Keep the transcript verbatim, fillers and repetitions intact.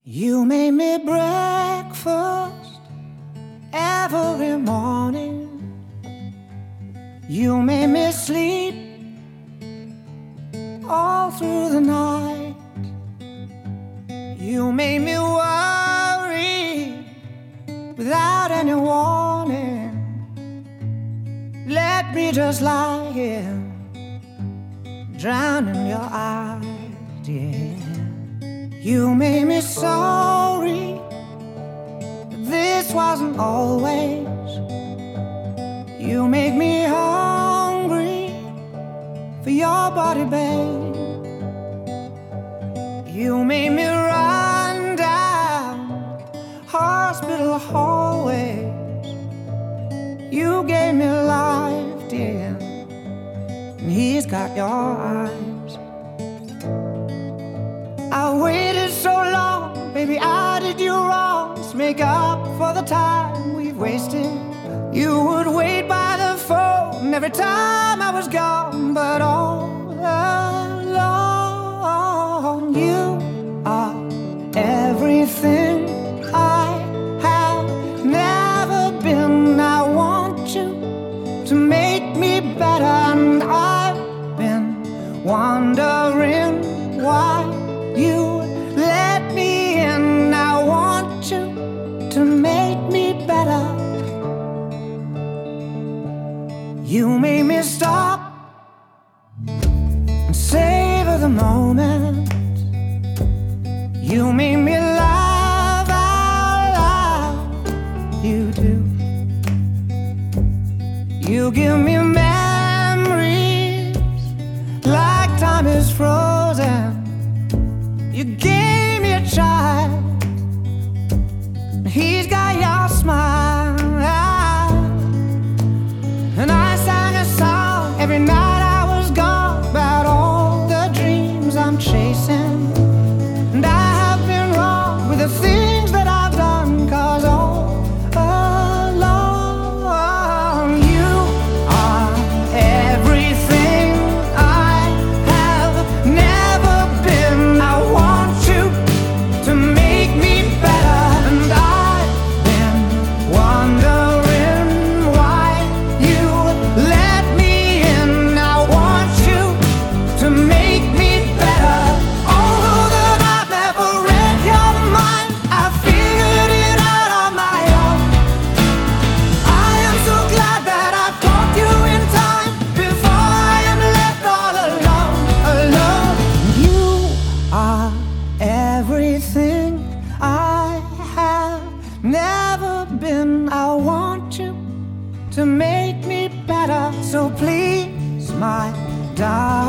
You made me breakfast every morning. You made me sleep all through the night. You made me worry without any warning. Let me just lie here, drown in your eyes, yeah. You made me sorry, but this wasn't always. You made me hungry for your body, babe. You made me run down hospital hallways. You gave me life, dear, and he's got your eyes. I waited so long, baby, I did you wrong. Let's make up for the time we've wasted. You would wait by the phone every time I was gone, but all along you are everything I have never been. I want you to make me better, and I've been wondering why you let me in. I want you to make me better. You made me stop and savor the moment. You made me laugh out loud. You do. You give me memories like time is frozen. You gave me a child, he's got your smile. And I sang a song every night I was gone about all the dreams I'm chasing. And I have been wrong with the things that I've done, 'cause all along you are everything I have never been. I want you to make me better, and I've been wondering why you let me in. I want you to make me better. Although that I've never read your mind, I figured it out on my own. I am so glad that I caught you in time before I am left all alone, alone. You are everything I have never been. I want you to make me better, so please, my darling,